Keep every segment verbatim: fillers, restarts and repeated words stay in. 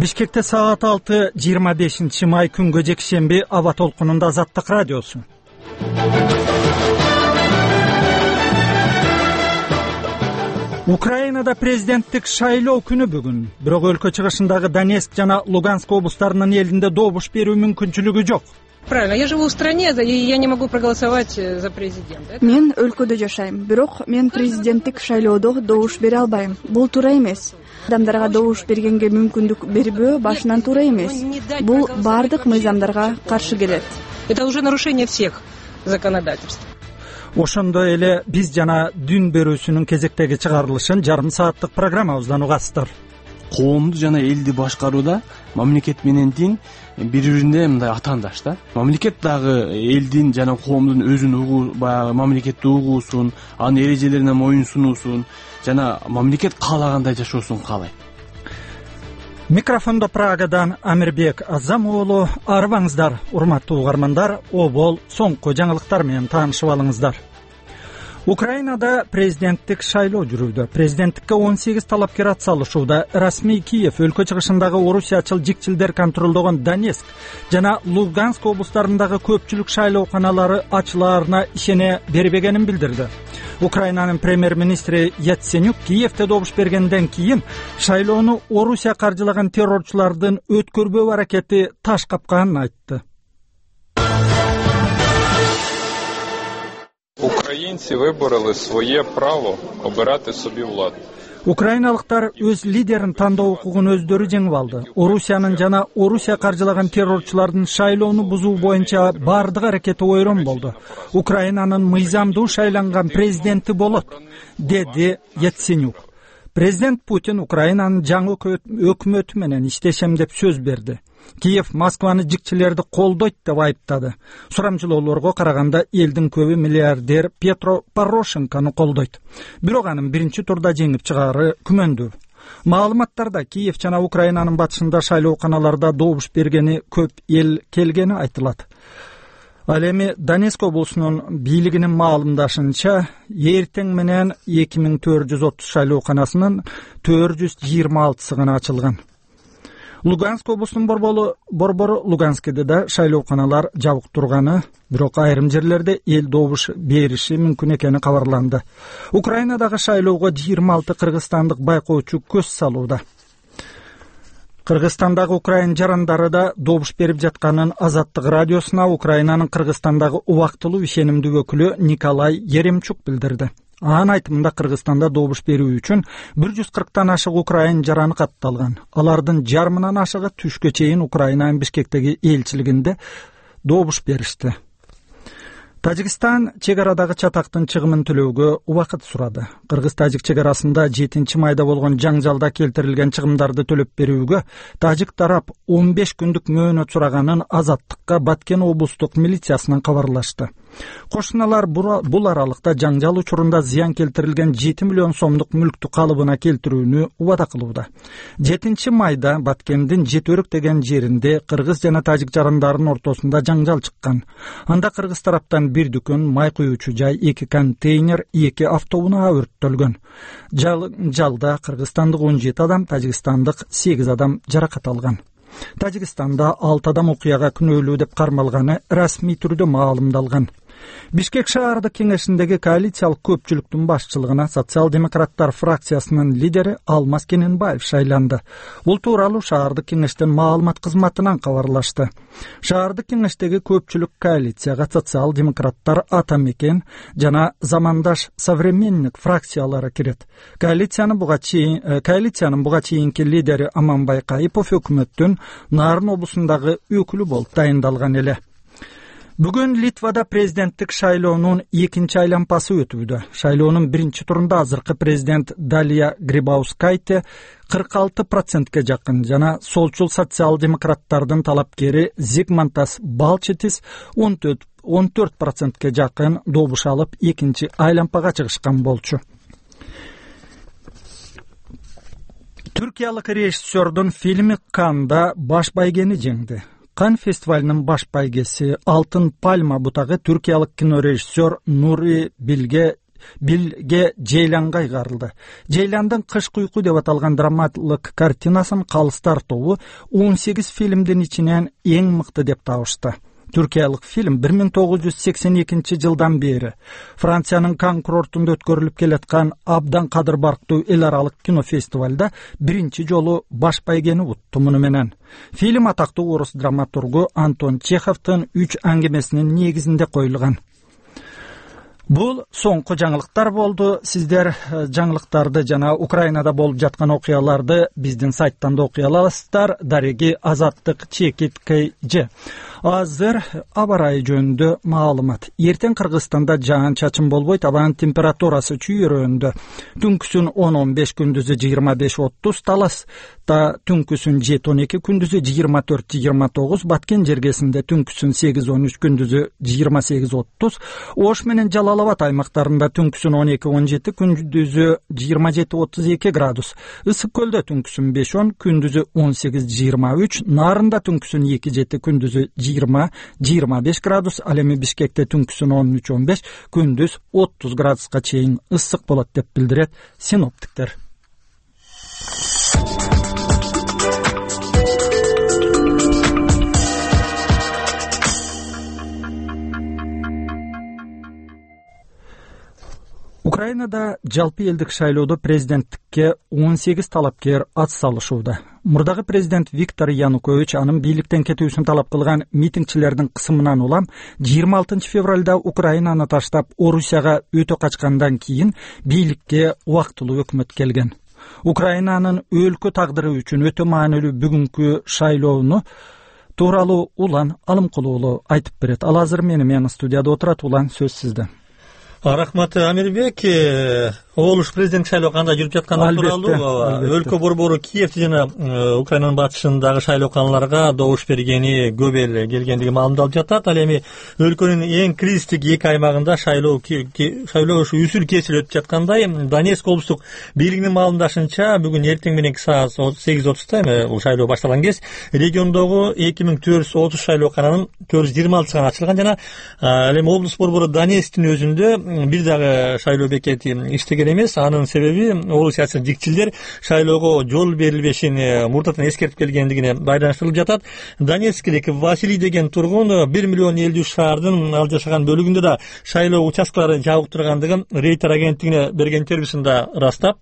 Бишкекте саат алты жыйырма бешинчи май күнгө жекшемби аба толкунунда Азаттык радиосу. Украинада президенттик шайлоо күнү бүгүн. Бирок өлкө чыгышындагы Донецк жана Луганск облустарынын элинде добуш берүү мүмкүнчүлүгү жок. Правильно, я живу в стране, и я не могу проголосовать за президента. Мен өлкөдө жашайм, бирок мен президенттик шайлоодо добуш бере албайм. Бул туура эмес. Адамдарга добуш бергенге мүмкүндүк бербөө башынан туура эмес. Бул бардык мыйзамдарга каршы келет. Это уже нарушение всех законодательств. Ошондой эле биз жана дүн берүүсүнүн кезектеги чыгарылышын жарым сааттык программабыздан угасыздар. Коомду жана элди башкарууда мамлекет менен дин бири-бирине мындай атаандаш да. Мамлекет дагы элдин жана коомдун өзүн угуу, баягы мамлекетти угуусун, анын эрежелерине моюн сунуусун жана мамлекет каалагандай жашоосун каалайт. Микрофондо Прагадан Амирбек Азам уулу. Арыбаңыздар, урматтуу угармандар. Обол соңку жаңылыктар менен таанышып алыңыздар. Украинада президенттик шайлоо жүрүүдө. Президенттикке он сегиз талапкер атсалышууда. Расмий Киев өлкө чыгышындагы орусиячыл жикчилдер контролдогон Донецк жана Луганск облустарындагы көпчүлүк шайлооканалары ачылаарына ишене бербегенин билдирди. Украинанын премьер-министри Яценюк Киевте добуш бергенден кийин шайлоону Орусия каржылаган террорчулардын өткөрбөө аракети таш капканын айтты. Українці вибороли своє право обирати собі владу. Украиналыктар өз лидерин тандоо укугун өздөрү жеңип алды. Орусиянын жана Орусия каржылаган террорчулардын шайлоону бузуу боюнча бардык аракети ойрон болду. Украинанын мыйзамдуу шайланган президенти болот, деди Яценюк. Президент Путин Украинанын жаңы өкмөтү менен иштешем деп сөз берди. Киев Москваны жикчилерди колдойт деп айыптады. Сурамчылоолорго караганда элдин көбү миллиардер Петро Порошенкону колдойт. Бирок анын биринчи турда жеңип чыгаары күмөндүү. Маалыматтарда Киев жана Украинанын батышында шайлооканаларда добуш бергени көп эл келгени айтылат. Ал эми Донецк облусунун бийлигинин маалымдашынча, эртең менен эки миң төрт жүз отуз шайлооканасынын төрт жүз жыйырма алтысы гана ачылган. Луганск облусунун борбору борбору Луганскеде да шайлооканалар жабык турганы, бирок айрым жерлерде эл добуш бериши мүмкүн экени кабарланды. Украинадагы шайлоого жыйырма алты кыргызстандык байкоочу көз салууда. Кыргызстандагы украин жарандары да добуш берип жатканын Азаттык радиосуна Украинанын Кыргызстандагы убактылуу ишенимдүү өкүлү Николай Еремчук билдирди. Анын айтымында Кыргызстанда добуш берүү үчүн бир жүз кырктан ашык украин жараны катталган. Алардын жарымынан ашыгы түшкө чейин Украинанын Бишкектеги элчилигинде добуш беришти. Тажикстан чек арадагы чатактын чыгымын төлөөгө убакыт сурады. Кыргыз-тажик чек арасында жетинчи майда болгон жаңжалда келтирилген чыгымдарды төлөп берүүгө тажик тарап он беш күндүк мөөнөт сураганын Азаттыкка Баткен облустук милициясынан кабарлашты. Кошуналар бул аралыкта жаңжал учурунда зыян келтирилген жети миллион сомдук мүлктү калыбына келтирүүнү убада кылууда. жетинчи майда Баткендин Жетөрүк деген жеринде кыргыз жана тажик жарандарынын ортосунда жаңжал чыккан. Анда кыргыз тараптан бир дүкөн, май куюучу жай, эки контейнер, эки автоунаа өрттөлгөн. Жалда кыргызстандык он жети адам, тажикстандык сегиз адам жаракат алган. Тажикстанда алты адам окуяга күнөөлүү деп кармалганы расмий түрдө маалымдалган. Бишкек шаардык кеңешиндеги коалициялык көпчүлүктүн башчылыгына социал-демократтар фракциясынын лидери Алмаз Кененбаев шайланды. Бул тууралуу шаардык кеңештин маалымат кызматынан кабарлашты. Шаардык кеңештеги көпчүлүк коалицияга социал-демократтар Ата Мекен жана Замандаш Современник фракциялары кирет. Коалициянын буга чейин коалициянын буга чейинки лидери Аманбай Кайыпов өкмөттүн Нарын облусундагы өкүлү болуп дайындалган эле. Бүгүн Литвада президенттик шайлоонун экинчи айланпасы өтүүдө. Шайлоонун биринчи турунда азыркы президент Далия Грибаускайте кырк алты процентке жакын жана солчул социал-демократтардын талапкери Зигмантас Балчетис он төрт процентке жакын добуш алып экинчи айланпага чыгышкан болчу. Түркиялык режиссердун фильми Канда баш байгени жеңди. Кан фестивалынын баш байгеси Алтын пальма бутагы түркиялык кинорежиссер Нури Билге Билге Жейланга ыйгарылды. Жейландын «Кышкы уйку» деп аталган драматылык картинасын калыстар тобу он сегиз фильмдин ичинен эң мыкты деп табышты. Түркиялык фильм бир миң тогуз жүз сексен экинчи жылдан бери Франциянын Кан курортунда өткөрүлүп келаткан абдан кадыр барктуу эл аралык кинофестивалда биринчи жолу баш байгени утту. Муну менен фильм атактуу орус драматургу Антон Чеховдун үч аңгемесинин негизинде коюлган. Бул соңку жаңылыктар болду. Сиздер жаңылыктарды жана Украинада болуп жаткан окуяларды биздин сайттан да окуй аласыздар. Дареги Азаттык Чекит КЖ. Азыр аба ырайы жөнүндө маалымат. Эртең Кыргызстанда жаан-чачын болбойт, абанын температурасы чүйөрөндө. Түнкүсүн он он беш, күндүзү жыйырма беш отуз, Таласта түнкүсүн жети он эки, күндүзү жыйырма төрт жыйырма тогуз, Баткен жергесинде түнкүсүн сегиз он үч, күндүзү жыйырма сегиз отуз, Ош менен Жалалабад аймактарында түнкүсүн он эки он жети, күндүзү жыйырма жети отуз эки градус, Ысык көлдө түнкүсүн беш он, күндүзү он сегиз жыйырма үч, Нарында түнкүсүн эки жети, күндүзү жыйырма жыйырма беш градус, ал эми Бишкекте түнкүсүн он үч он беш, күндүз отуз градуска чейин ысык болот деп билдирет синоптиктер. Украинада жалпы элдик шайлоодо президенттикке он сегиз талапкер ат салышууда. Мурдагы президент Виктор Янукович анын бийликтен кетүүсүн талап кылган митингчилердин кысымынан улам жыйырма алтынчы февралда Украинаны таштап Орусияга өтө качкандан кийин бийликке убактылуу өкмөт келген. Украинанын өлкө тагдыры үчүн өтө маанилүү бүгүнкү шайлоону тууралуу Улан Алымкулуулу айтып берет. Ал азыр мени менен студияда отурат. Улан, сөз сизде. Рахмат, Амирбек. Олуш президент шайлоо кандай жүрүп жатканы тууралуу өлкө борбору Киевде жана Украинанын батышындагы шайлооканаларга добуш бергени көп эл келгендиги маалымдалып жатат. Ал эми өлкөнүн эң кризистик эки аймагында шайлоо шайлоо ушу үсүл кесил өтүп жаткандай. Донецк облустук бийлигинин маалымдашынча бүгүн эртең мененки саат сегиз отузда эми бул шайлоо башталган кез региондогу эки миң төрт жүз отуз шайлоокананын төрт жүз жыйырма алтысы гана ачылган жана ал эми облус борбору Донецктин өзүндө бир дагы шайлоо бекети иштеген эмес. Анын себеби Орусиянын жикчилдер шайлоого жол берилбешин мурдатан эскертип келгендигине байланыштырылып жатат. Донецктик Василий деген тургун бир миллион элүү шаардын ал жашаган бөлүгүндө да шайлоо участкалары жабык тургандыгын Рейтер агенттигине берген интервьюсунда ырастап,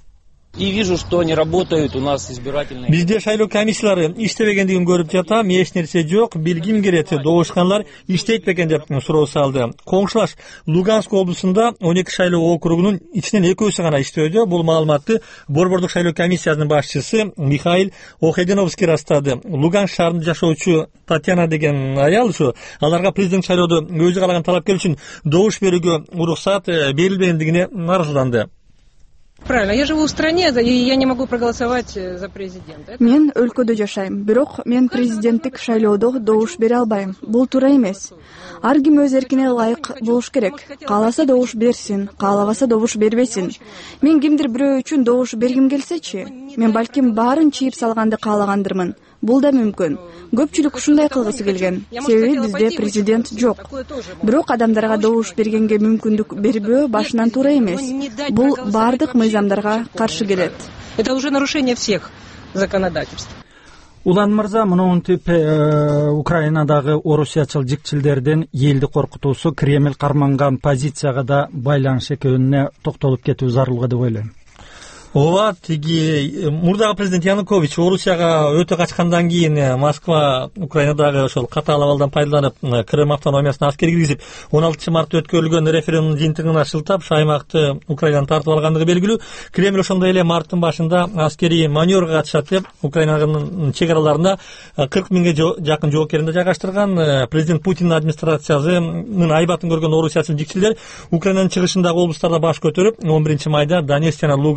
И вижу, что они работают, у нас избирательные... Бизде шайлоо комиссиялары иштебегендигин көрүп жатам, эч нерсе жок, билгим келет, добушканлар иштейт бекен деп суроо салды. Коңшулаш Луганск облусунда он эки шайлоо округунун ичинен экөөсү гана иштөөдө. Бул маалыматты борбордук шайлоо комиссиясынын башчысы Михаил Охединовский растады. Луганск шаарында жашоочу Татьяна деген аял ушу аларга президент шайлоодо өзү каалаган талапкер үчүн добуш берүүгө уруксат берилбегендигине нарызданды. Правильно, я живу в стране, и я не могу проголосовать за президента. Мен өлкөдө жашайм, бирок мен президенттик шайлоодо добуш бере албайм. Бул туура эмес. Ар ким өз эркине ылайык болуш керек. Кааласа добуш берсин, каалабаса добуш бербесин. Мен кимдир бирөө үчүн добуш бергим келсечи, мен балким баарын чийип салганды каалагандырмын. Бул да мүмкүн. Көпчүлүк ушундай кылгысы келген. Себеби бизде президент жок. Бирок адамдарга добуш бергенге мүмкүндүк бербөө башынан туура эмес. Бул бардык мыйзамдарга каршы келет. Это уже нарушение всех законодательств. Улан мырза, мынтип Украинадагы орусиячыл жикчилдердин элди коркутуусу Кремль карманган позицияга да байланыш экенине токтолуп кетүү зарылгы деп ойлойм. Ооба, тиги мурдагы президент Янукович Орусияга өтө качкандан кийин Москва Украинадагы ошол катаал абалдан пайдаланып Крым автономиясына аскер киргизип он алтынчы мартта өткөрүлгөн референдум жыйынтыгына шылтап аймакты Украинадан тартып алгандыгы белгилүү. Кремль ошондой эле марттын башында аскерий маневрга катышат деп Украинанын чек араларына кырк миңге жакын жоокерин жайгаштырган. Президент Путиндин администрациясынын айбатын көргөн орусиячыл жикчилдер Украинанын чыгышындагы облустарда баш көтөрүп он биринчи майда Донецк жана Луганск облустарында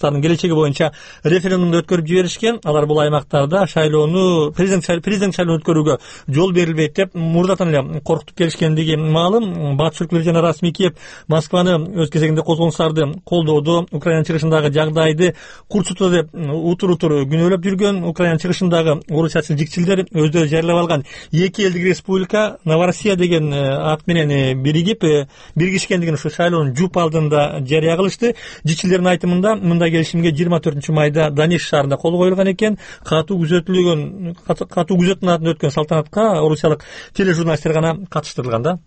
облустарынын келечеги боюнча референдумду өткөрүп жиберишкен. Алар бул аймактарда шайлоону президент президент шайлоону өткөрүүгө жол берилбейт деп мурдатан эле коркутуп келишкендиги маалым. Батыш өлкөлөр жана расмий Киев Москваны өз кезегинде козголуңуштарды колдоодо, Украинанын чыгышындагы жагдайды курчутуу деп утур утур күнөөлөп жүргөн. Украинанын чыгышындагы орусиячыл жикчилдер өздөрү жарыялап алган эки элдик республика Новороссия деген ат менен биригип биригишкендигин ушу шайлоонун жуп алдында жарыя кылышты. Жикчилдердин айтымында мындай келишимге жыйырма төртүнчү майда Донецк шаарында кол коюлган экен. Катуу күзөтүлгөн катуу күзөтүүнүн атында өткөн салтанатка орусиялык тележурналисттер гана катыштырылган да.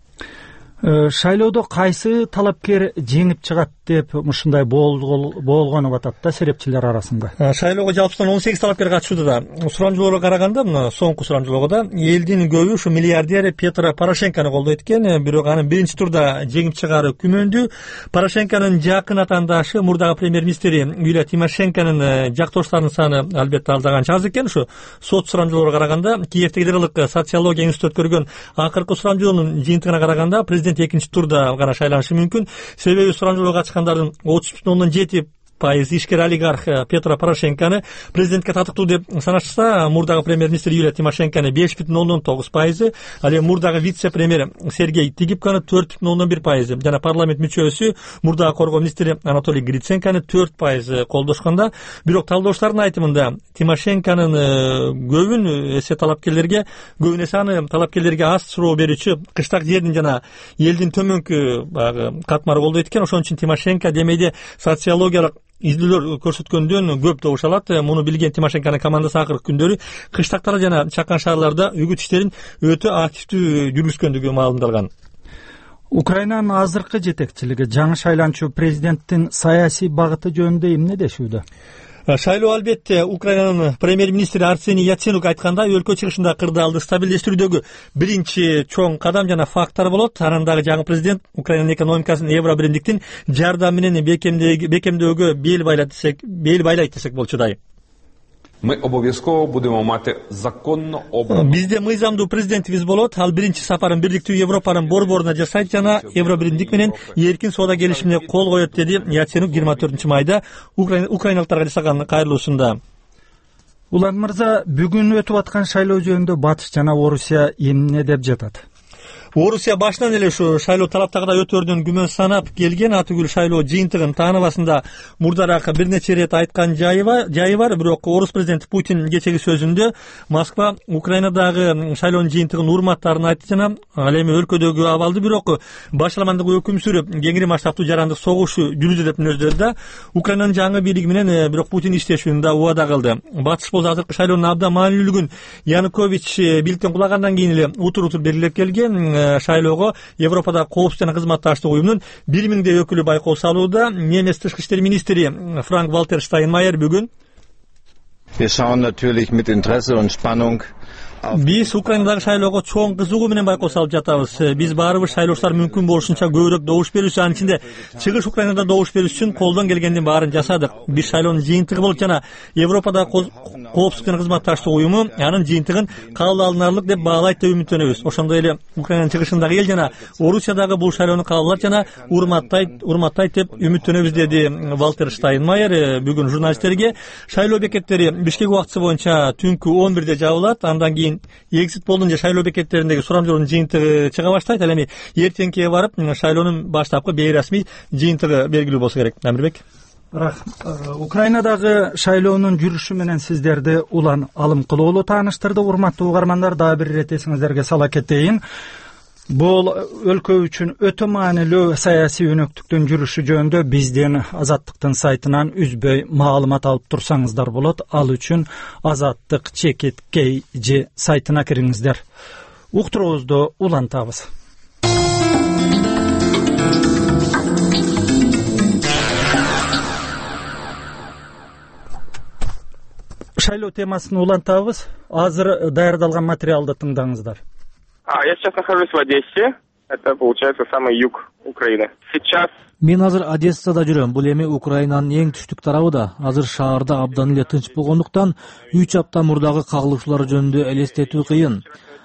Шайлоодо кайсы талапкер жеңип чыгат деп ушундай болгонуп атат да серепчилер арасында. Шайлоого жалпысынан он сегиз талапкер катышууда. Сурамжылоого караганда, мына соңку сурамжылоого элдин көбү ушу миллиардер Петро Порошенкону колдойт экен, бирок анын биринчи турда жеңип чыгары күмөндүү. Порошенконун жакын атаандашы мурдагы премьер-министри Юлия Тимошенконун жактоштарынын саны албетте алдаганча аз экен. Ушу сот сурамжылоого караганда Киевдеги Федералдык социология институту өткөргөн акыркы сурамжылоонун жыйынтыгына караганда президент экинчи турда гана шайланышы мүмкүн. Себеби сурамжылоого катышкандардын отуз бүтүн ондон жети пайыз ишкер олигарх Петро Порошенкону президентке татыктуу деп санашса, мурдагы премьер-министр Юлия Тимошенкону беш бүтүн ондон тогуз пайызы, ал эми мурдагы вице-премьер Сергей Тигипканы төрт бүтүн ондон бир пайызы, жана парламент мүчөсү мурдагы коргоо министри Анатолий Гриценкону төрт пайыз колдошконда. Бирок талдоочулардын айтымында Тимошенконун көбүн эсе талапкерлерге, көбүн эсе аны талапкерлерге аз суроо берүүчү кыштак жердин жана элдин төмөнкү багы катмары колдойт экен. Ошон үчүн Тимошенко демейде социологиялык издөөлөр көрсөткөндөн көп добуш алат. Муну билген Тимошенконун командасы акыркы күндөрү кыштактар жана чакан шаарларда үгүт иштерин өтө активдүү жүргүзгөндүгү маалымдалган. Украинанын азыркы жетекчилиги жаңы шайланчу президенттин саясий багыты жөнүндө эмне дешүүдө? Шайлоо албетте Украинанын премьер-министри Арсений Яценюк айткандай өлкө чыгышында кырдаалды стабилдештирүүдөгү биринчи чоң кадам жана фактор болот. Анан дагы жаңы президент Украинанын экономикасын евро биримдиктин жардамы менен бекемдөөгө бел байлайт десек, бел байлайт десек болчудай. Ми обов'язково будемо мати законно обраного. Бизде мыйзамдуу президентибиз болот. Ал биринчи сапарын бирликтүү Европанын борборуна жасайт жана евро биримдик менен эркин соода келишимине кол коет, деди Яценюк жыйырма төртүнчү майда украиналыктарга жасаган кайрылуусунда. Улан мырза, бүгүн өтүп аткан шайлоо жөнүндө Батыш жана Орусия эмне деп жатат? Орусия башынан эле ушу шайлоо талаптагыдай өтөрдөн күмөн санап келген. Атүгүл шайлоо жыйынтыгын тааныбасында мурдараак бир нече ирет айткан жайы бар. Бирок орус президенти Путин кечеги сөзүндө Москва Украинадагы шайлоонун жыйынтыгын урматтарын айтты жана ал эми өлкөдөгү абалды бирок башаламандык өкүм сүрүп кеңири масштабтуу жарандык согуш жүрүүдө деп мүнөздөрдү да. Украинанын жаңы бийлиги менен бирок Путин иштешүүнү да убада кылды. Батыш болсо азыркы шайлоонун абдан маанилүүлүгүн Янукович бийликтен кулагандан кийин эле утур утур белгилеп келген. Шайлоого Европада коопсуздук жана кызматташтык уюмунун бир миңдей өкүлү байкоо салууда. Немец тышкы иштер министри Франк Вальтер Штайнмайер бүгүн Wir schauen natürlich mit Interesse und Spannung. Биз Украинадагы шайлоого чоң кызыгуу менен байкоо салып жатабыз. Биз баарыбыз шайлоочулар мүмкүн болушунча көбүрөөк добуш берүүсү, анын ичинде чыгыш Украинада добуш берүүсү үчүн колдон келгендин баарын жасадык. Биз шайлоонун жыйынтыгы болуп жана Европада коопсуздук жана кызматташтык уюму анын жыйынтыгын кабыл алынаарлык деп баалайт деп үмүттөнөбүз. Ошондой эле Украинанын чыгышындагы эл жана Орусиядагы бул шайлоону кабыл алат жана урматтайт, урматтайт деп үмүттөнөбүз, деди Вальтер Штайнмайер бүгүн журналисттерге. Шайлоо бекеттери Бишкек убактысы боюнча түнкү он бирде жабылат. Андан кийин экзит полдун шайлоо бекеттериндеги сурамжылоонун жыйынтыгы чыга баштайт. Ал эми эртеңкиге барып шайлоонун баштапкы бейрасмий жыйынтыгы белгилүү болсо керек. Амирбек. Украинадагы шайлоонун жүрүшү менен сиздерди Улан Алым кылоолу тааныштырды. Урматтуу угармандар, дагы бир ирет эсиңиздерге сала кетейин. Бул өлкө үчүн өтө маанилүү саясий өнөктүктүн жүрүшү жөнүндө биздин Азаттыктын сайтынан үзбөй маалымат алып турсаңыздар болот. Ал үчүн Азаттык чекит кей жи сайтына кириңиздер. Уктуруубузду улантабыз. Шайлоо темасын улантабыз. Азыр даярдалган материалды тыңдаңыздар. А, я сейчас нахожусь в Одессе. Это, получается, самый юг Украины. Сейчас... Мен азыр Одессада жүрөм. Бул эми Украинанын эң түштүк тарабы да. Азыр шаарда абдан эле тынч болгондуктан үч апта мурдагы кагылышуулар жөнүндө элестетүү кыйын.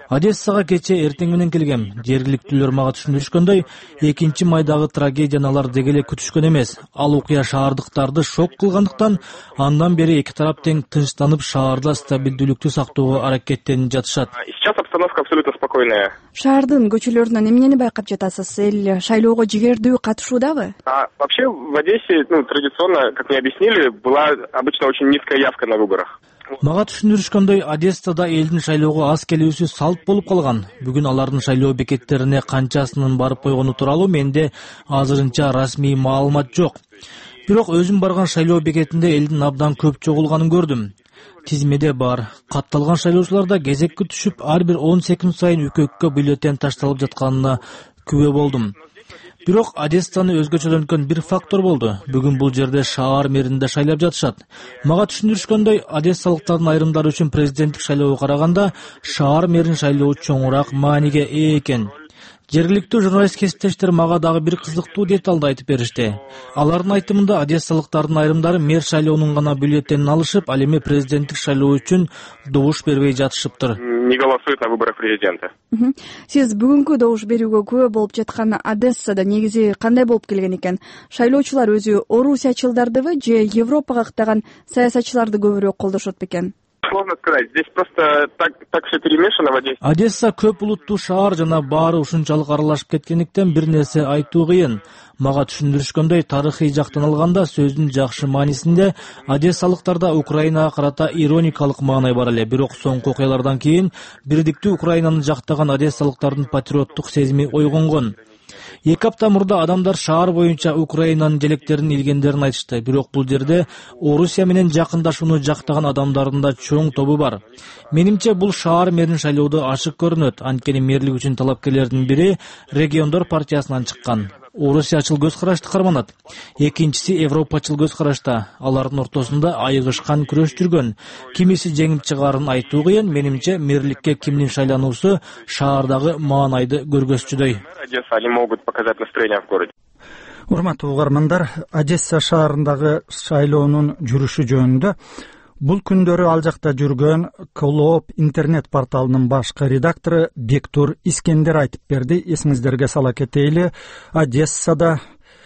Одессага кече эртең менен келгем. Жергиликтүүлөр мага түшүндүрүшкөндөй, экинчи майдагы трагедияны алар деги эле күтүшкөн эмес. Ал окуя шаардыктарды шок кылгандыктан андан бери эки тарап тең тынчтанып шаарда стабилдүүлүктү сактоого аракеттенип жатышат. Сейчас обстановка абсолютно спокойная. Шаардын көчөлөрүнөн эмнени байкап жатасыз? Эл шайлоого жигердүү катышуудабы? А вообще в Одессе, ну, традиционно, как мне объяснили, была обычно очень низкая явка на выборах. Мага түшүндүрүшкөндөй, Одессада элдин шайлоого аз келүүсү салт болуп калган. Бүгүн алардын шайлоо бекеттерине канчасынын барып койгону тууралуу менде азырынча расмий маалымат жок. Бирок өзүм барган шайлоо бекетинде элдин абдан көп чогулганын көрдүм. Тизмеде бар. Катталган шайлоочуларда кезекке түшүп, ар бир он секунд сайын үкөккө бюллетен ташталып жатканына күбө болдум. Бирок Одессаны өзгөчөлөнткөн бир фактор болду. Бүгүн бул жерде шаар мэринде шайлап жатышат. Мага түшүндүрүшкөндөй, одессалыктардын айрымдары үчүн президенттик шайлоого караганда шаар мэрин шайлоо чоңураак мааниге ээ экен. Жергиликтүү журналист кесиптештер мага дагы бир кызыктуу деталды айтып беришти. Алардын айтымында одессалыктардын айрымдары мэр шайлоонун гана бюллетенин алышып, ал эми президенттик шайлоо үчүн добуш бербей жатышыптыр. Не голосуют на выборах президента. Сиз бүгүнкү добуш берүүгө күбө болуп жаткан Одессада негизи кандай болуп келген экен? Шайлоочулар өзү орусиячылдардыбы же Европага каттаган саясатчыларды көбүрөөк колдошот бекен? Сложно сказать. Здесь просто так, так все перемешано в Одессе. Одесса көп улуттуу шаар жана баары ушунчалык аралашып кеткендиктен бир нерсе айтуу кыйын. Мага түшүндүрүшкөндөй, тарыхый жактан алганда сөздүн жакшы маанисинде одессалыктарда Украинага карата ироникалык маанай бар эле. Бирок соңку окуялардан кийин бирдиктүү Украинаны жактаган одессалыктардын патриоттук сезими ойгонгон. Эки апта мурда адамдар шаар боюнча Украинанын желектерин илгендерин айтышты. Бирок бул жерде Орусия менен жакындашууну жактаган адамдардын да чоң тобу бар. Менимче бул шаар мэрин шайлоодо ачык көрүнөт. Анткени мэрлик үчүн талапкерлердин бири региондор партиясынан чыккан. Орусиячыл көз карашты карманат. Экинчиси европачыл көз карашта. Алардын ортосунда айыгышкан күрөш жүргөн. Кимиси жеңип чыгаарын айтуу кыйын. Менимче мэрликке кимдин шайлануусу шаардагы маанайды көргөзчүдөй. Они могут показать настроение в городе. Урматтуу угармандар, Одесса шаарындагы шайлоонун жүрүшү жөнүндө бул күндөрү ал жакта жүргөн Клоп интернет порталынын башкы редактору Бектур Искендер айтып берди. Эсиңиздерге сала кетейли, Одессада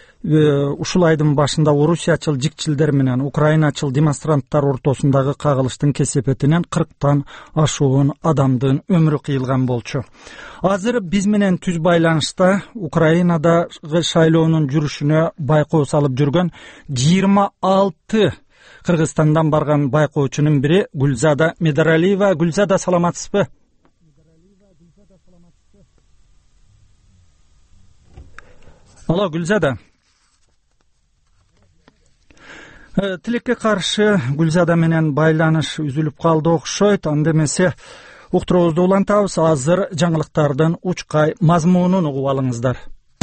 ушул айдын башында орусиячыл жикчилдер менен украиначыл демонстранттар ортосундагы кагылыштын кесепетинен кырктан ашуун адамдын өмүрү кыйылган болчу. Азыр биз менен түз байланышта Украинадагы шайлоонун жүрүшүнө байкоо салып жүргөн жыйырма алты Кыргызстандан барган байкоочунун бири Гүлзада Медаралиева. Гүлзада, саламатсызбы? Алло, Гүлзада. Тилекке каршы Гүлзада менен байланыш үзүлүп калды окшойт. Анда эмесе уктуруубузду улантабыз. Азыр жаңылыктардын учкай мазмунун угуп алыңыздар.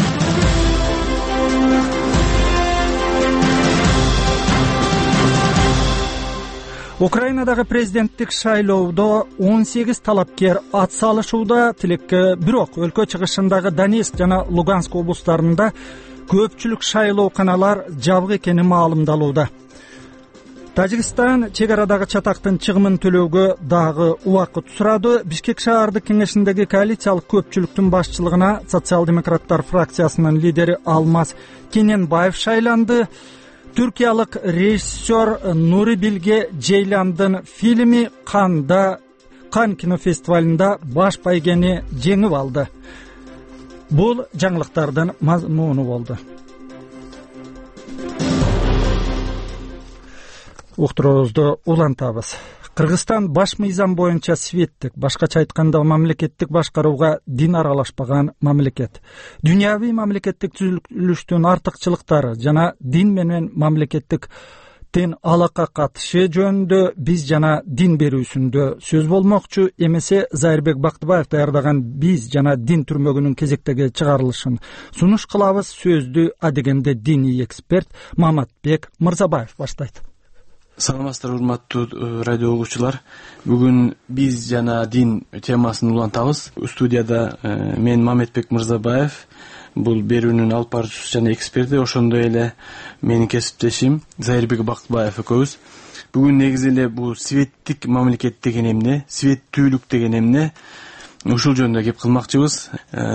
Украинадагы президенттик шайлоодо он сегиз талапкер ат салышууда. Тилекке бирок өлкө чыгышындагы Донецк жана Луганск облустарында көпчүлүк шайлооканалар жабык экени маалымдалууда. Тажикстан чек арадагы чатактын чыгымын төлөөгө дагы убакыт сурады. Бишкек шаардык кеңешиндеги коалициялык көпчүлүктүн башчылыгына социал-демократтар фракциясынын лидери Алмаз Кененбаев шайланды. Түркиялык режиссер Нури Билге Джейландын фильми Канда Кан кинофестивалында баш байгени жеңип алды. Бул жаңылыктардын мазмуну болду. Уктуруубузду улантабыз. Кыргызстан баш мыйзам боюнча светтик, башкача айтканда мамлекеттик башкарууга дин аралашпаган мамлекет. Дүйнөвүй мамлекеттик түзүлүштүн артыкчылыктары жана дин менен мамлекеттик тең алака катышы жөнүндө биз жана дин берүүсүндө сөз болмокчу. Эмесе Зайырбек Бактыбаев даярдаган биз жана дин түрмөгүнүн кезектеги чыгарылышын сунуш кылабыз. Сөздү адегенде диний эксперт Маматбек Мырзабаев баштайт. Саламатсыздар, урматтуу радио угуучулар. Бүгүн биз жана дин темасын улантабыз. Студияда мен Маматбек Мырзабаев, бул берүүнүн алып баруучусу жана эксперти, ошондой эле менин кесиптешим Зайырбек Бактыбаев экөөбүз. Бүгүн негизи эле бул светтик мамлекет деген эмне, светтүүлүк деген эмне, ушул жөнүндө кеп кылмакчыбыз.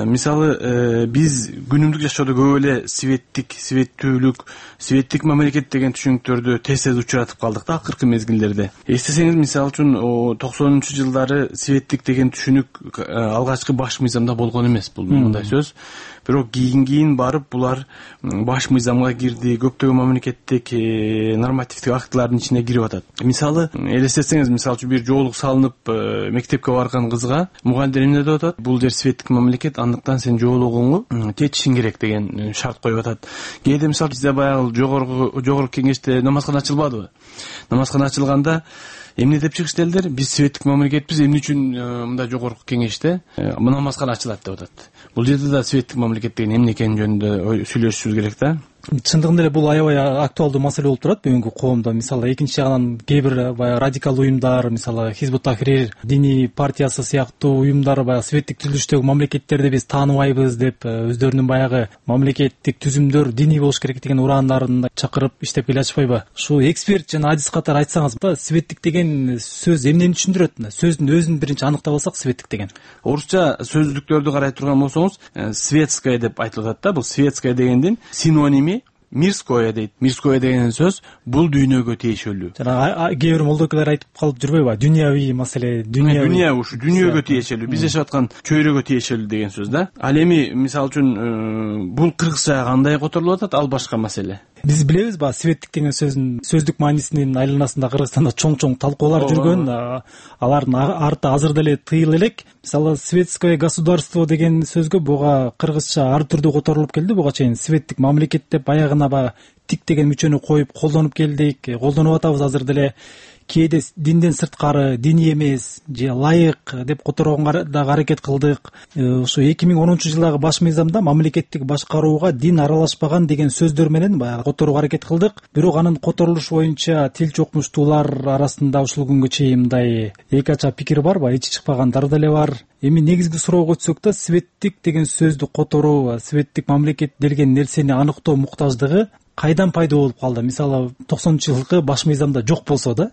Мисалы биз күнүмдүк жашоодо көп эле светтик, светтүүлүк, светтик мамлекет деген түшүнүктөрдү тез-тез учуратып калдык да акыркы мезгилдерде. Эстесеңиз, мисалы үчүн токсонунчу жылдары светтик деген түшүнүк алгачкы баш мыйзамда болгон эмес, бул мындай сөз. Бирок кийин кийин барып булар баш мыйзамга кирди, көптөгөн мамлекеттик нормативдик актылардын ичине кирип атат. Мисалы, элестетсеңиз, мисалы үчүн бир жоолук салынып мектепке барган кызга мугалимдер эмне деп атат? Бул жер светтик мамлекет, андыктан сен жоолугуңду чечишиң керек деген шарт коюп атат. Кээде мисалы бизде баягы жогорку жогорку кеңеште намазкана ачылбадыбы? Намазкана ачылганда эмне деп чыгышты элдер? Биз светтик мамлекетпиз, эмне үчүн мындай жогорку кеңеште намазкана ачылат деп атат. Бул жерде да светтик мамлекет деген эмне экени жөнүндө сүйлөшүшүбүз керек да. Чындыгында эле бул аябай актуалдуу маселе болуп турат бүгүнкү коомдо. Мисалы, экинчи жагынан кээ бир баягы радикал уюмдар, мисалы Хизбут Тахрир диний партиясы сыяктуу уюмдар баягы светтик түзүлүштөгү мамлекеттерди биз тааныбайбыз деп өздөрүнүн баягы мамлекеттик түзүмдөр диний болуш керек деген ураандарын чакырып иштеп келе атышпайбы? Ушу эксперт жана адис катары айтсаңыз, светтик деген сөз эмнени түшүндүрөт? Сөздүн өзүн биринчи аныктап алсак, светтик деген. Орусча сөздүктөрдү карай турган болсоңуз, светская деп айтылып атат да. Бул светская дегендин синоними мирское дейт. Мирское деген сөз бул дүйнөгө тиешелүү. Жана кээ бир молдокелер айтып калып жүрбөйбү? Дүйнөви маселе, дүйнө дүйнө ушу дүйнөгө тиешелүү. Биз жашап аткан чөйрөгө тиешелүү деген сөз да. Ал эми мисалы үчүн бул кыргызча кандай которулуп атат, ал башка маселе. Биз билебиз ба, светтик деген сөздүн сөздүк маанисинин айланасында Кыргызстанда чоң-чоң талкуулар жүргөн, алардын арты азыр деле тыйыл элек. Мисалы, светское государство деген сөзгө буга кыргызча ар түрдүү которулуп келди. Буга чейин светтик мамлекет деп баягына баягы тик деген мүчөнү коюп колдонуп келдик, колдонуп атабыз азыр деле. Кээде динден сырткары, диний эмес же лайык деп которгонго дагы аракет кылдык. Ошо эки миң онунчу жылдагы баш мыйзамда мамлекеттик башкарууга дин аралашпаган деген сөздөр менен баягы которууга аракет кылдык. Бирок анын которулушу боюнча тилчи окумуштуулар арасында ушул күнгө чейин мындай эки ача пикир барбы, ичи чыкпагандар деле бар. Эми негизги суроого өтсөк да, светтик деген сөздү которуу, светтик мамлекет делген нерсени аныктоо муктаждыгы кайдан пайда болуп калды? Мисалы, токсонунчу жылкы баш мыйзамда жок болсо да,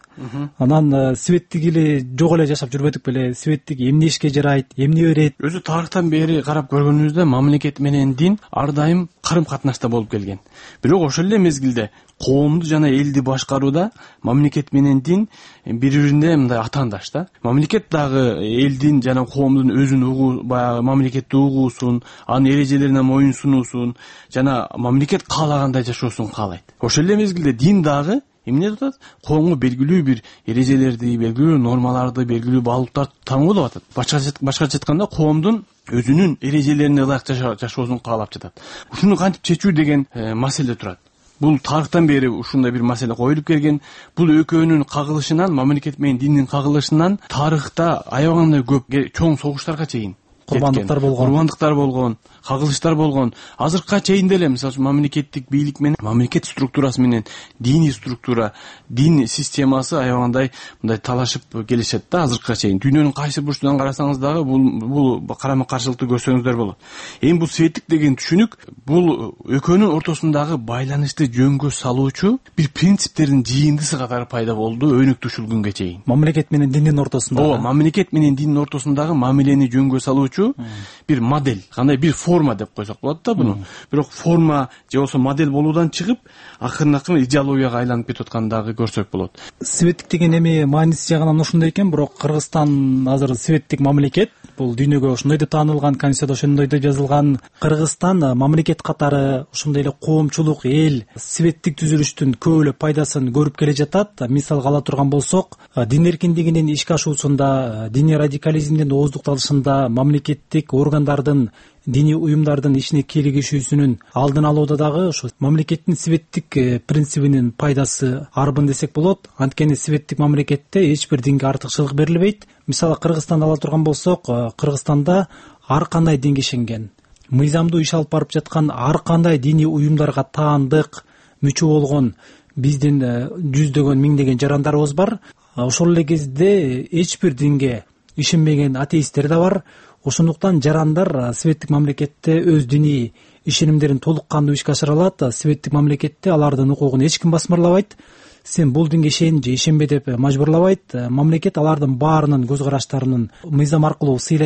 анан светтик эле жок эле жашап жүрбөдүк беле? Светтик эмне ишке жарайт, эмне берет? Өзү тарыхтан бери карап көргөнүбүздө мамлекет менен дин ар дайым карым катнашта болуп келген. Бирок ошол эле мезгилде коомду жана элди башкарууда мамлекет менен дин бири-бирине мындай атаандаш да. Мамлекет дагы элдин жана коомдун өзүн угуу, баягы мамлекетти угуусун, анын эрежелерине моюн сунуусун жана мамлекет каалагандай жашоосун каалайт. Ошол эле мезгилде дин дагы эмне деп атат? Коомго белгилүү бир эрежелерди, белгилүү нормаларды, белгилүү баалуулуктарды таңуулап атат. Башкача айтканда, коомдун өзүнүн эрежелерине ылайык жашоосун каалап жатат. Ушуну кантип чечүү деген маселе турат. Бул тарыхтан бери ушундай бир маселе коюлуп келген. Бул экөөнүн кагылышынан, мамлекет менен диндин кагылышынан тарыхта аябагандай көп чоң согуштарга чейин курбандыктар болгон, курбандыктар болгон, кагылыштар болгон. Азыркыга чейин деле, мисалы, мамлекеттик бийлик менен, мамлекет структурасы менен диний структура, дин системасы аябагандай мындай талашып келишет да азыркыга чейин. Дүйнөнүн кайсы бурчунан карасаңыз дагы бул бул карама каршылыкты көрсөңүздөр болот. Эми бул светтик деген түшүнүк бул экөөнүн ортосундагы байланышты жөнгө салуучу бир принциптердин жыйындысы катары пайда болду өнүктү ушул күнгө чейин. Мамлекет менен диндин ортосунда. Ооба, мамлекет менен диндин ортосундагы мамилени жөнгө салуучу бир модель, кандай бир форма деп койсок болот да буну. Бирок форма же болсо модель болуудан чыгып, акырын-акырын идеологияга айланып кетип атканын дагы көрсөк болот. Светтик деген эми мааниси жагынан ушундай экен, бирок Кыргызстан азыр светтик мамлекет. Бул дүйнөгө ошондой деп таанылган, конституцияда ошондой деп жазылган. Кыргызстан мамлекет катары ошондой эле коомчулук эл светтик түзүлүштүн көп эле пайдасын көрүп келе жатат. Мисалга ала турган болсок, дин эркиндигинин ишке ашуусунда, диний радикализмдин ооздукталышында, мамлекеттик органдардын, диний уюмдардын ишине кийлигишүүсүнүн алдын алууда дагы ошо мамлекеттин светтик принцибинин пайдасы арбын десек болот. Анткени светтик мамлекетте эч бир динге артыкчылык берилбейт. Мисалы, Кыргызстанды ала турган болсок, Кыргызстанда ар кандай динге ишенген, мыйзамдуу иш алып барып жаткан ар кандай диний уюмдарга таандык, мүчө болгон биздин жүздөгөн, миңдеген жарандарыбыз бар. Ошол эле кезде эч бир динге ишенбеген атеисттер да бар. Ошондуктан жарандар светтик мамлекетте өз диний ишенимдерин толук кандуу ишке ашыра алат. Светтик мамлекетте алардын укугун эч ким басмырлабайт. Сен бул динге ишен же ишенбе деп мажбурлабайт. Мамлекет алардын баарынын көз караштарынын мыйзам аркылуу сыйлайт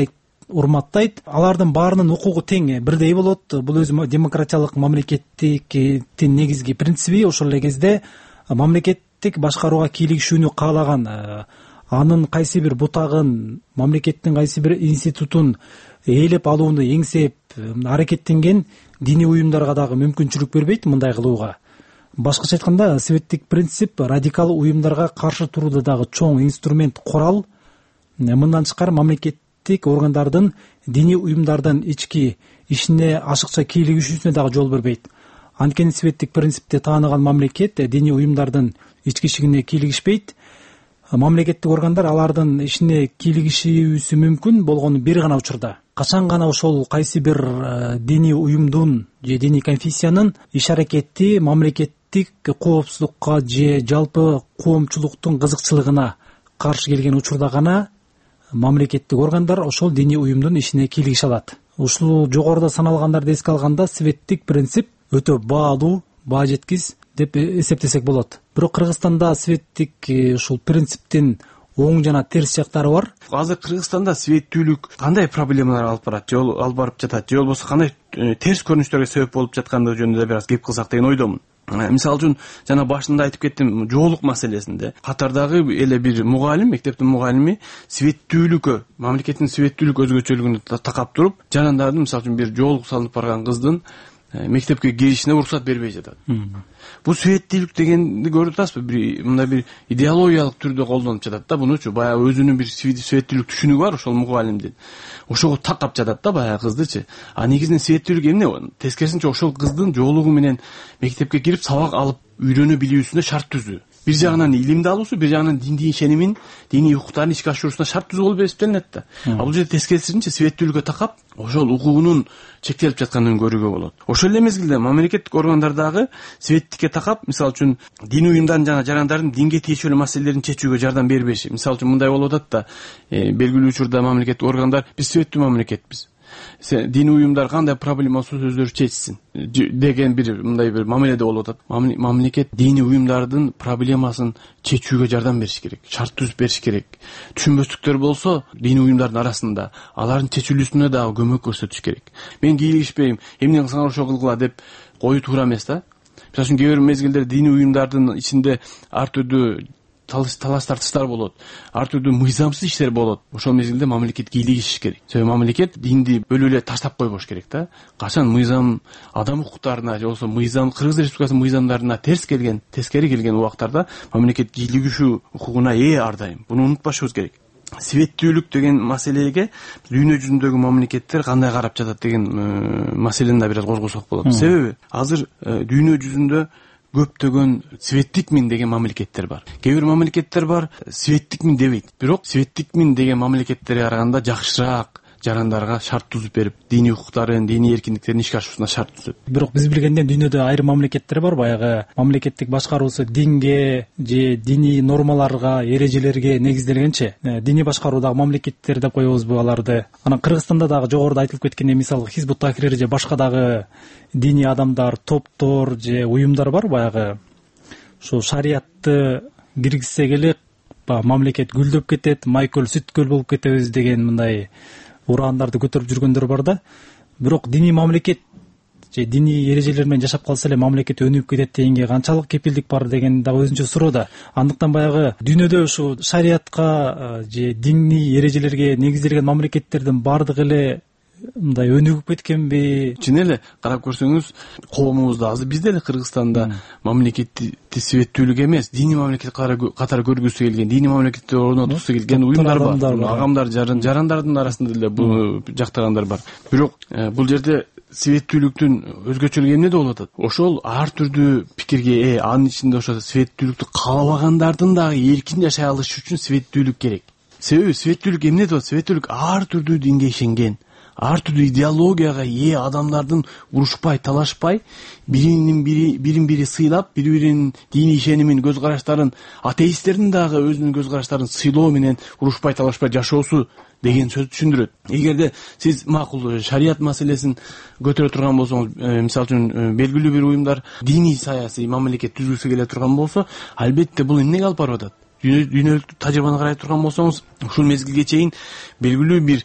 урматтайт, алардын баарынын укугу тең бирдей болот. Бул өзү демократиялык мамлекеттиктин негизги принциби. Ошол эле кезде мамлекеттик башкарууга кийлигишүүнү каалаган, анын кайсы бир бутагын, мамлекеттин кайсы бир институтун ээлеп алууну эңсеп аракеттенген диний уюмдарга дагы мүмкүнчүлүк бербейт мындай кылууга. Башкача айтканда, светтик принцип радикал уюмдарга каршы турууда дагы чоң инструмент, курал. Мындан тышкары мамлекеттик органдардын диний уюмдардын ички ишине ашыкча кийлигишүүсүнө дагы жол бербейт. Анткени светтик принципти тааныган мамлекет диний уюмдардын ички ишигине кийлигишпейт. Мамлекеттик органдар алардын ишине кийлигишүүсү мүмкүн болгону бир гана учурда. Качан гана ошол кайсы бир диний уюмдун же диний конфессиянын иш аракети мамлекеттик коопсуздукка же жалпы коомчулуктун кызыкчылыгына каршы келген учурда гана мамлекеттик органдар ошол диний уюмдун ишине кийлигише алат. Ушул жогоруда саналгандарды эске алганда светтик принцип өтө баалуу, баа жеткис деп эсептесек болот. Бирок Кыргызстанда светтик ушул принциптин оң жана терс жактары бар. Азыр Кыргызстанда светтүүлүк кандай проблемалар алып барат, жол алып барып жатат, же болбосо кандай терс көрүнүштөргө себеп болуп жаткандыгы жөнүндө бир аз кеп кылсак деген ойдомун. Мисалы үчүн жана башында айтып кеттим, жоолук маселесинде катардагы эле бир мугалим, мектептин мугалими светтүүлүккө, мамлекеттин светтүүлүк өзгөчөлүгүнө такап туруп, жарандардын мисалы үчүн бир жоолук салынып барган кыздын мектепке киришине уруксат бербей жатат. Бул светтүүлүк дегенди көрүп атасызбы? Бир мындай бир идеологиялык түрдө колдонуп жатат да бунучу. Баягы өзүнүн бир светтүүлүк түшүнүгү бар ошол мугалимдин. Ошого такап жатат да баягы кыздычы. А негизинен светтүүлүк эмне? Тескерисинче ошол кыздын жоолугу менен мектепке кирип сабак алып үйрөнө билүүсүнө шарт түзүү. Бир жагынан илимди алуусу, бир жагынан диний ишенимин, диний укуктарын ишке ашыруусуна шарт түзүү болуп эсептелинет да. А бул жерде тескерисинче светтүүлүккө такап ошол укугунун чектелип жатканын көрүүгө болот. Ошол эле мезгилде мамлекеттик органдардагы светтикке такап, мисалы үчүн диний уюмдардын жана жарандардын динге тиешелүү маселелерин чечүүгө жардам бербеши. Мисалы үчүн мындай болуп атат да, белгилүү учурда мамлекеттик органдар биз светтүү мамлекетпиз. Диний уюмдар кандай проблема болсо өздөрү чечсин деген бир мындай бир мамиледе болуп атат. Мамлекет диний уюмдардын проблемасын чечүүгө жардам бериш керек, шарт түзүп бериш керек. Түшүнбөстүктөр болсо диний уюмдардын арасында алардын чечилүүсүнө дагы көмөк көрсөтүш керек. Мен кийлигишпейм, эмне кылсаңар ошо кылгыла деп коюу туура эмес да. Мисалы үчүн кээ бир мезгилдер диний уюмдардын ичинде ар түрдүү талаш тартыштар болот, ар түрдүү мыйзамсыз иштер болот. Ошол мезгилде мамлекет кийлигишиш керек. Себеби мамлекет динди бөлүп эле таштап койбош керек да. Качан мыйзам адам укуктарына же болбосо мыйзам Кыргыз Республикасынын мыйзамдарына терс келген, тескери келген убактарда мамлекет кийлигишүү укугуна ээ ар дайым. Буну унутпашыбыз керек. Светтүүлүк деген маселеге дүйнө жүзүндөгү мамлекеттер кандай карап жатат деген маселени да бир аз козгосок болот. Себеби азыр дүйнө жүзүндө көптөгөн светтикмин деген мамлекеттер бар. Кээ бир мамлекеттер бар, светтикмин дебейт. Бирок светтикмин деген мамлекеттерге караганда жакшыраак жарандарга шарт түзүп берип, диний укуктарын, диний эркиндиктерин ишке ашуусуна шарт түзөт. Бирок биз билгенден дүйнөдө айрым мамлекеттер бар, баягы мамлекеттик башкаруусу динге же диний нормаларга, эрежелерге негизделгенче. Диний башкаруудагы мамлекеттер деп коебузбу аларды? Анан Кыргызстанда дагы жогоруда айтылып кеткендей, мисалы Хизбут Тахрир же башка дагы диний адамдар, топтор же уюмдар бар, баягы ушу шариятты киргизсек эле мамлекет гүлдөп кетет, майкөл сүткөл болуп кетебиз деген мындай ураандарды көтөрүп жүргөндөр бар да. Бирок диний мамлекет же диний эрежелер менен жашап калса эле мамлекет өнүгүп кетет дегенге канчалык кепилдик бар деген дагы өзүнчө суроо да. Андыктан баягы дүйнөдө ушу шариятка же диний эрежелерге негизделген мамлекеттердин бардыгы эле мындай өнүгүп кеткенби? Чын эле карап көрсөңүз, коомубузда азыр бизде эле Кыргызстанда мамлекетти светтүүлүк эмес, диний мамлекет катары көргүсү келген, диний мамлекетти орнотукусу келген уюмдар бар. Агамдар, жарандардын арасында деле буну жактагандар бар. Бирок бул жерде светтүүлүктүн өзгөчөлүгү эмнеде болуп атат? Ошол ар түрдүү пикирге ээ, анын ичинде ошо светтүүлүктү каалабагандардын дагы эркин жашай алышы үчүн светтүүлүк керек. Себеби светтүүлүк эмнеде болот? Светтүүлүк ар түрдүү динге ишенген, ар түрдүү идеологияга ээ адамдардын урушпай, талашпай, биринин бири бирин бири сыйлап, бири биринин диний ишенимин, көз караштарын, атеисттердин дагы өзүнүн көз караштарын сыйлоо менен урушпай, талашпай жашоосу деген сөз түшүндүрөт. Эгерде сиз макул шарият маселесин көтөрө турган болсоңуз, мисалы үчүн белгилүү бир уюмдар диний саясий мамлекет түзгүсү келе турган болсо, албетте бул эмнеге алып барып атат? Дүйнөлүк тажрыйбаны карай турган болсоңуз, ушул мезгилге чейин белгилүү бир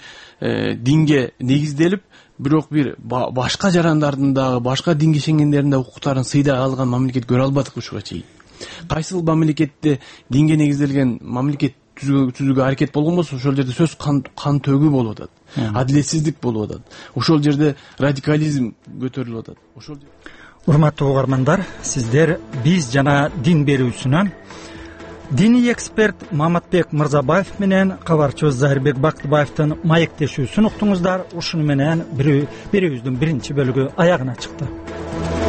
динге негизделип, бирок бир башка жарандардын дагы, башка динге ишенгендердин да укуктарын сыйдай алган мамлекет көрө албадык ушуга чейин. Кайсыл мамлекетте динге негизделген мамлекет түзүүгө аракет болгон болсо, ошол жерде сөз кан кан төгүү болуп атат. Адилетсиздик болуп атат. Ошол жерде радикализм көтөрүлүп атат. Ошол Урматтуу угармандар, сиздер биз жана дин берүүсүнөн диний эксперт Маматбек Мырзабаев менен кабарчыбыз Зайырбек Бактыбаевдин маектешүүсүн уктуңуздар. Ушуну менен берүүбүздүн биринчи бөлүгү аягына чыкты.